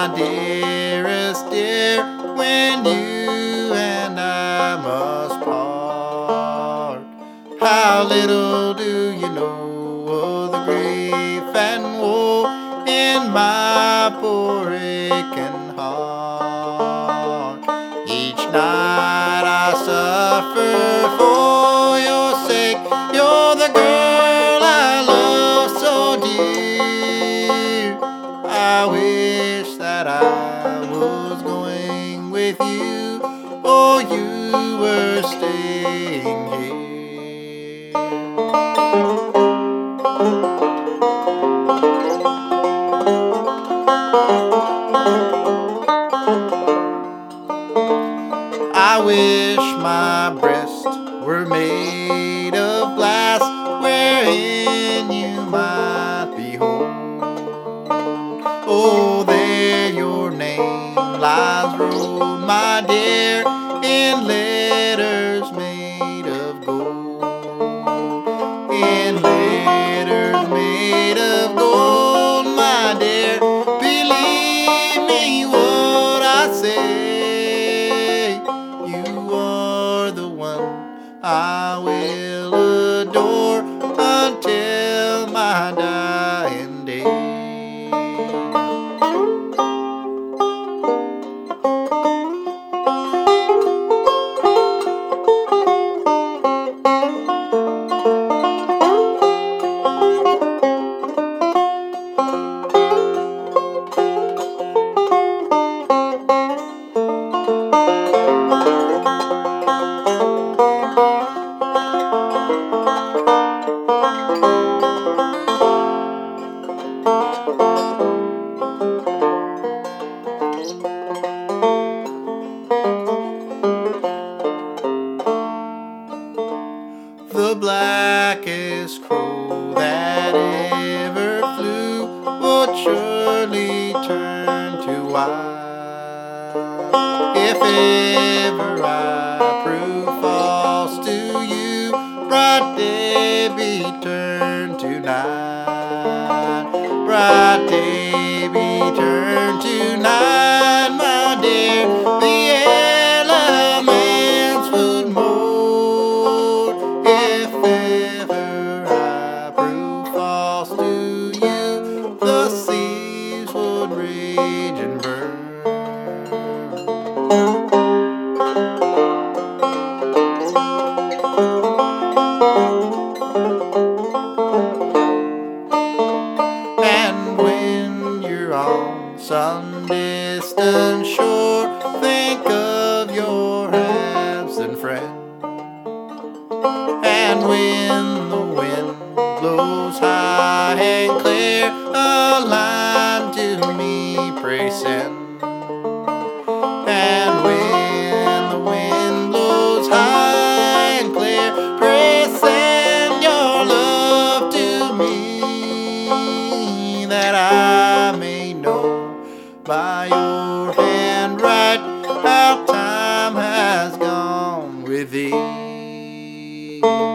my dearest dear, when you and I must part. How little do you know of the grief and woe in my poor aching heart. Each night I suffer for your sake. You're the girl I love so dear. I wish that I was going with you, or you were staying here. I wish my breast were made of glass, wherein you might behold. Oh, there your name lies wrote, my dear, in letters made of gold. In letters made of gold, my dear, believe me what I say. You are the one I will adore until my dying day. The blackest crow that ever flew would surely turn to white. If ever I prove false to you, bright day be turned to night. Bright day be turned to night, my dear. The elements would mourn if ever I prove false to you. The seas would rage and burn. And when you're on some distant shore, think of your absent friend. And when the wind blows high and clear, a line to me pray send. And when the wind blows high and clear, pray send your love to me, that I may know by your hand write how time has gone with thee.